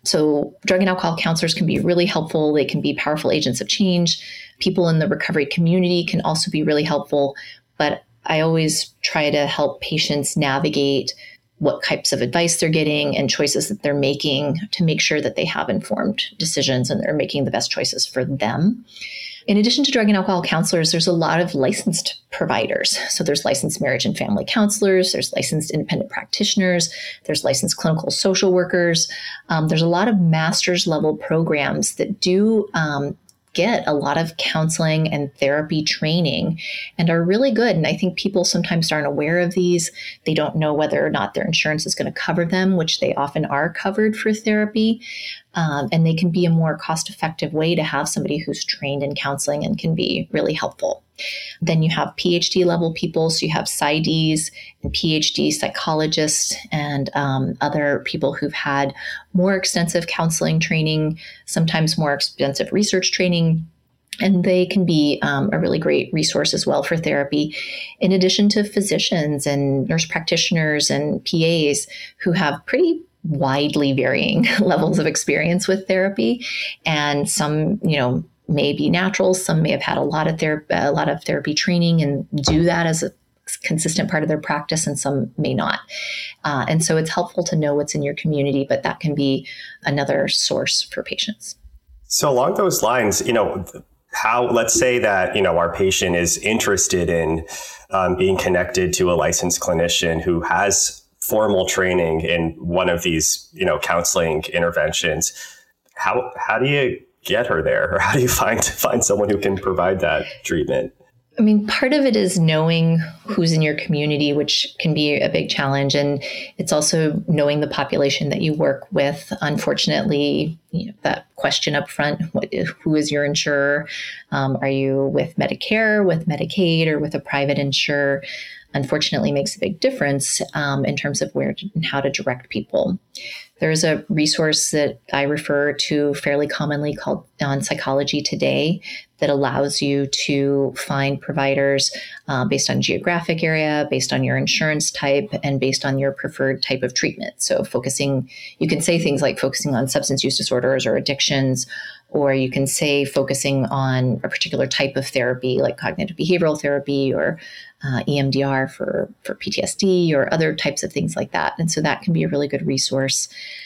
so drug and alcohol counselors can be really helpful. They can be powerful agents of change. People in the recovery community can also be really helpful. But I always try to help patients navigate what types of advice they're getting and choices that they're making to make sure that they have informed decisions and they're making the best choices for them. In addition to drug and alcohol counselors, there's a lot of licensed providers. So there's licensed marriage and family counselors, there's licensed independent practitioners, there's licensed clinical social workers. Um, there's a lot of master's level programs that do um, get a lot of counseling and therapy training and are really good. And I think people sometimes aren't aware of these. They don't know whether or not their insurance is going to cover them, which they often are covered for therapy. Um, and they can be a more cost-effective way to have somebody who's trained in counseling and can be really helpful. Then you have P H D level people. So you have PsyDs and P H D psychologists and um, other people who've had more extensive counseling training, sometimes more extensive research training. And they can be um, a really great resource as well for therapy, in addition to physicians and nurse practitioners and P As who have pretty widely varying levels of experience with therapy. And some, you know, may be natural. Some may have had a lot of therapy, a lot of therapy training and do that as a consistent part of their practice, and some may not. Uh, and so it's helpful to know what's in your community, but that can be another source for patients. So along those lines, you know, how, let's say that, you know, our patient is interested in um, being connected to a licensed clinician who has formal training in one of these, you know, counseling interventions. How how do you get her there, or how do you find find someone who can provide that treatment? I mean, part of it is knowing who's in your community, which can be a big challenge. And it's also knowing the population that you work with. Unfortunately, you know, that question up front, what, who is your insurer? Um, are you with Medicare, with Medicaid, or with a private insurer? Unfortunately, makes a big difference um, in terms of where to, and how to direct people. There's a resource that I refer to fairly commonly called On Psychology Today that allows you to find providers uh, based on geographic area, based on your insurance type, and based on your preferred type of treatment. So focusing, you can say things like focusing on substance use disorders or addictions, or you can say focusing on a particular type of therapy like cognitive behavioral therapy or uh, E M D R for, for P T S D or other types of things like that. And so that can be a really good resource.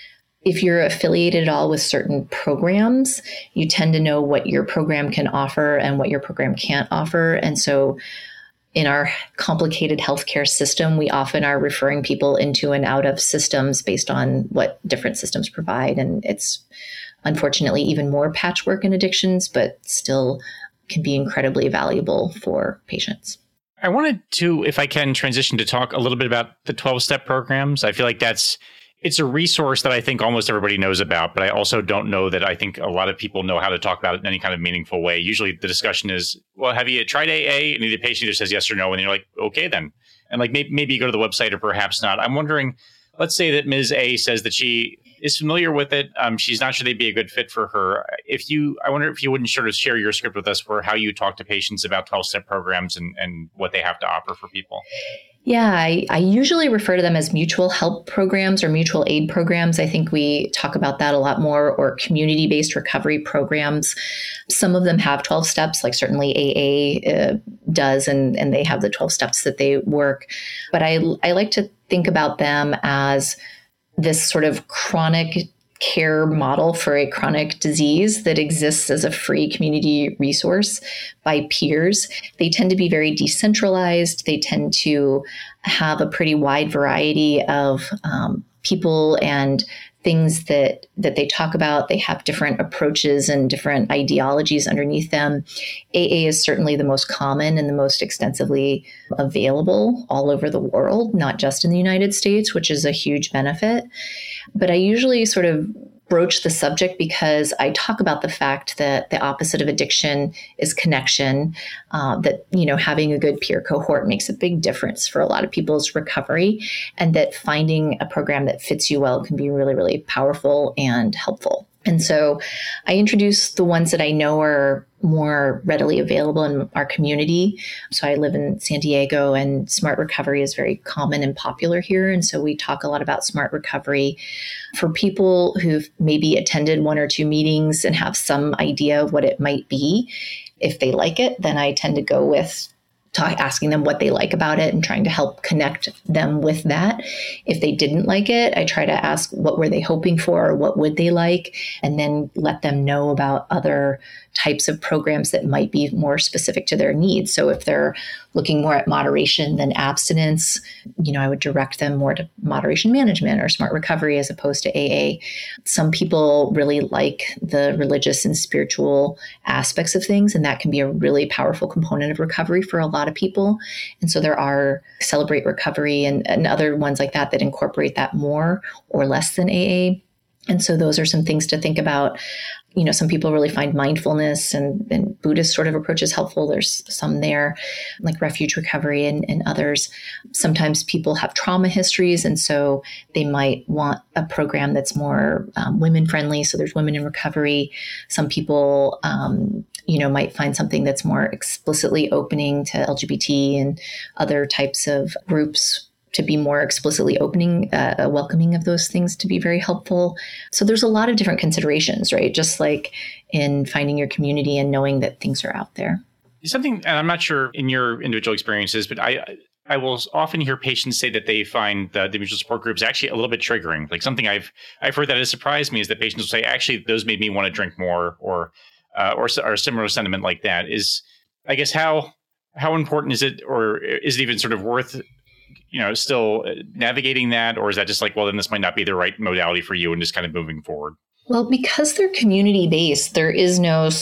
If you're affiliated at all with certain programs, you tend to know what your program can offer and what your program can't offer. And so in our complicated healthcare system, we often are referring people into and out of systems based on what different systems provide. And it's unfortunately even more patchwork in addictions, but still can be incredibly valuable for patients. I wanted to, if I can, transition to talk a little bit about the twelve-step programs. I feel like that's It's a resource that I think almost everybody knows about, but I also don't know that I think a lot of people know how to talk about it in any kind of meaningful way. Usually the discussion is, well, have you tried A A? And the patient either says yes or no. And you're like, okay, then. And like maybe, maybe you go to the website or perhaps not. I'm wondering, let's say that Miz A says that she is familiar with it. Um, she's not sure they'd be a good fit for her. If you, I wonder if you wouldn't sort of share your script with us for how you talk to patients about twelve-step programs and, and what they have to offer for people. Yeah, I, I usually refer to them as mutual help programs or mutual aid programs. I think we talk about that a lot more, or community-based recovery programs. Some of them have twelve steps, like certainly A A uh, does, and, and they have the twelve steps that they work. But I, I like to think about them as this sort of chronic care model for a chronic disease that exists as a free community resource by peers. They tend to be very decentralized. They tend to have a pretty wide variety of um, people and things that that they talk about. They have different approaches and different ideologies underneath them. A A is certainly the most common and the most extensively available all over the world, not just in the United States, which is a huge benefit. But I usually sort of broach the subject because I talk about the fact that the opposite of addiction is connection, uh, that, you know, having a good peer cohort makes a big difference for a lot of people's recovery, and that finding a program that fits you well can be really, really powerful and helpful. And so I introduce the ones that I know are more readily available in our community. So I live in San Diego, and Smart Recovery is very common and popular here. And so we talk a lot about Smart Recovery. For people who've maybe attended one or two meetings and have some idea of what it might be, if they like it, then I tend to go with Talk, asking them what they like about it and trying to help connect them with that. If they didn't like it, I try to ask what were they hoping for, or what would they like, and then let them know about other types of programs that might be more specific to their needs. So if they're looking more at moderation than abstinence, you know, I would direct them more to moderation management or Smart Recovery as opposed to A A. Some people really like the religious and spiritual aspects of things, and that can be a really powerful component of recovery for a lot of people. And so there are Celebrate Recovery and, and other ones like that that incorporate that more or less than A A. And so those are some things to think about. You know, some people really find mindfulness and, and Buddhist sort of approaches helpful. There's some there, like Refuge Recovery and, and others. Sometimes people have trauma histories, and so they might want a program that's more um, women-friendly. So there's Women in Recovery. Some people, um, you know, might find something that's more explicitly opening to L G B T and other types of groups to be more explicitly opening, uh, welcoming of those things to be very helpful. So there's a lot of different considerations, right? Just like in finding your community and knowing that things are out there. Something, and I'm not sure in your individual experiences, but I I will often hear patients say that they find the, the mutual support groups actually a little bit triggering. Like something I've I've heard that has surprised me is that patients will say, actually, those made me want to drink more, or uh, or, or a similar sentiment like that. Is, I guess, how how important is it, or is it even sort of worth, you know, still navigating that? Or is that just like, well, then this might not be the right modality for you and just kind of moving forward? Well, because they're community-based, there is no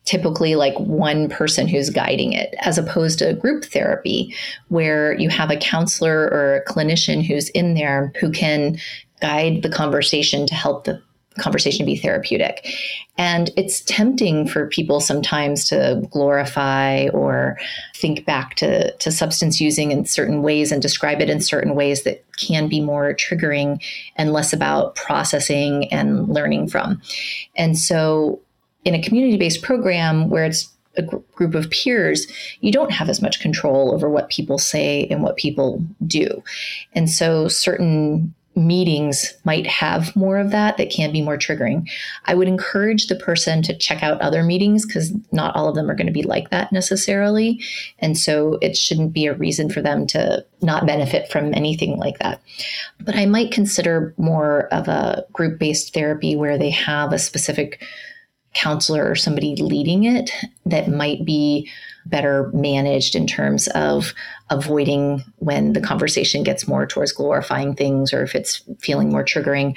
typically like one person who's guiding it, as opposed to group therapy, where you have a counselor or a clinician who's in there who can guide the conversation to help the conversation be therapeutic. And it's tempting for people sometimes to glorify or think back to, to substance using in certain ways and describe it in certain ways that can be more triggering and less about processing and learning from. And so in a community-based program where it's a gr- group of peers, you don't have as much control over what people say and what people do. And so certain meetings might have more of that that can be more triggering. I would encourage the person to check out other meetings because not all of them are going to be like that necessarily. And so it shouldn't be a reason for them to not benefit from anything like that. But I might consider more of a group-based therapy where they have a specific counselor or somebody leading it that might be better managed in terms of avoiding when the conversation gets more towards glorifying things or if it's feeling more triggering.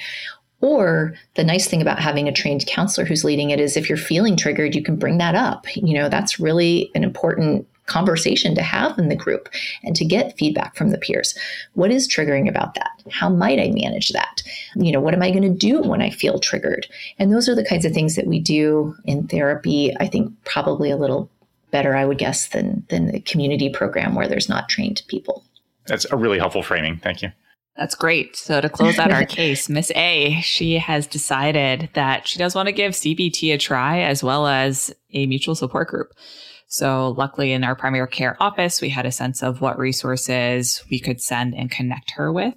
Or the nice thing about having a trained counselor who's leading it is if you're feeling triggered, you can bring that up. You know, that's really an important conversation to have in the group and to get feedback from the peers. What is triggering about that? How might I manage that? You know, what am I going to do when I feel triggered? And those are the kinds of things that we do in therapy, I think probably a little better, I would guess, than than the community program where there's not trained people. That's a really helpful framing. Thank you. That's great. So to close out our case, Miss A, she has decided that she does want to give C B T a try as well as a mutual support group. So luckily in our primary care office, we had a sense of what resources we could send and connect her with.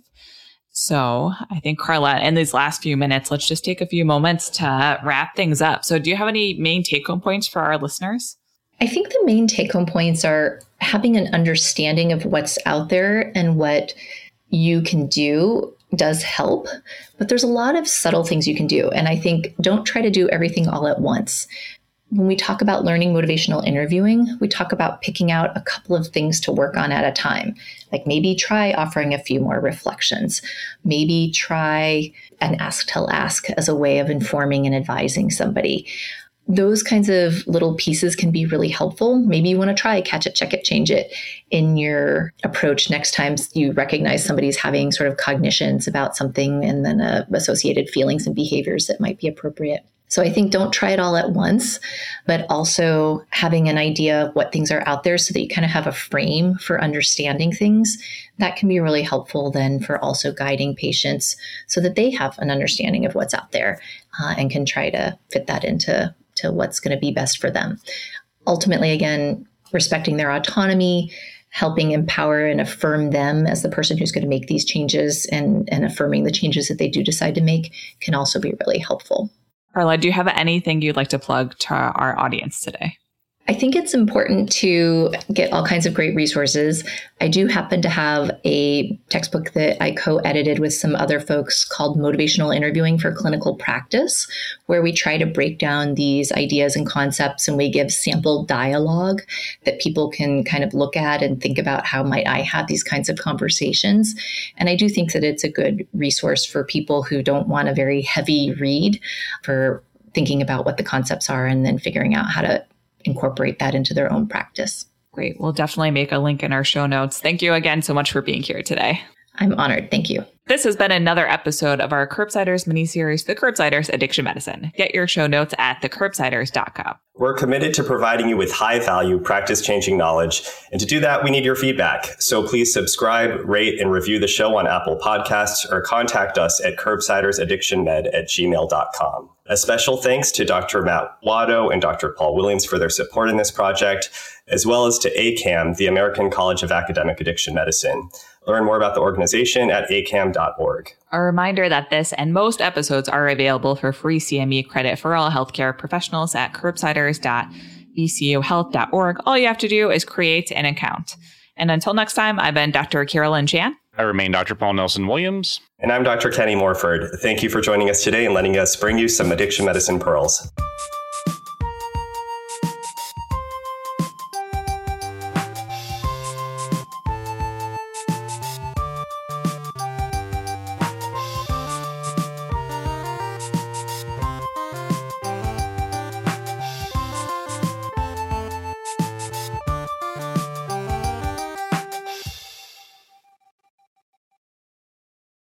So I think, Carla, in these last few minutes, let's just take a few moments to wrap things up. So do you have any main take-home points for our listeners? I think the main take-home points are having an understanding of what's out there and what you can do does help, but there's a lot of subtle things you can do. And I think don't try to do everything all at once. When we talk about learning motivational interviewing, we talk about picking out a couple of things to work on at a time. Like maybe try offering a few more reflections. Maybe try an ask, tell, ask as a way of informing and advising somebody. Those kinds of little pieces can be really helpful. Maybe you want to try catch it, check it, change it in your approach next time you recognize somebody's having sort of cognitions about something and then uh, associated feelings and behaviors that might be appropriate. So I think don't try it all at once, but also having an idea of what things are out there so that you kind of have a frame for understanding things. That can be really helpful then for also guiding patients so that they have an understanding of what's out there uh, and can try to fit that into to what's going to be best for them. Ultimately, again, respecting their autonomy, helping empower and affirm them as the person who's going to make these changes and, and affirming the changes that they do decide to make can also be really helpful. Carla, do you have anything you'd like to plug to our audience today? I think it's important to get all kinds of great resources. I do happen to have a textbook that I co-edited with some other folks called Motivational Interviewing for Clinical Practice, where we try to break down these ideas and concepts and we give sample dialogue that people can kind of look at and think about how might I have these kinds of conversations. And I do think that it's a good resource for people who don't want a very heavy read for thinking about what the concepts are and then figuring out how to incorporate that into their own practice. Great. We'll definitely make a link in our show notes. Thank you again so much for being here today. I'm honored. Thank you. This has been another episode of our Curbsiders miniseries, The Curbsiders Addiction Medicine. Get your show notes at the curbsiders dot com. We're committed to providing you with high-value, practice-changing knowledge. And to do that, we need your feedback. So please subscribe, rate, and review the show on Apple Podcasts or contact us at curbsiders addiction med at gmail dot com. A special thanks to Doctor Matt Watto and Doctor Paul Williams for their support in this project, as well as to A C A M, the American College of Academic Addiction Medicine. Learn more about the organization at A C A M dot org. A reminder that this and most episodes are available for free C M E credit for all healthcare professionals at curbsiders dot e c u health dot org. All you have to do is create an account. And until next time, I've been Doctor Carolyn Chan. I remain Doctor Paul Nelson Williams. And I'm Doctor Kenny Morford. Thank you for joining us today and letting us bring you some addiction medicine pearls.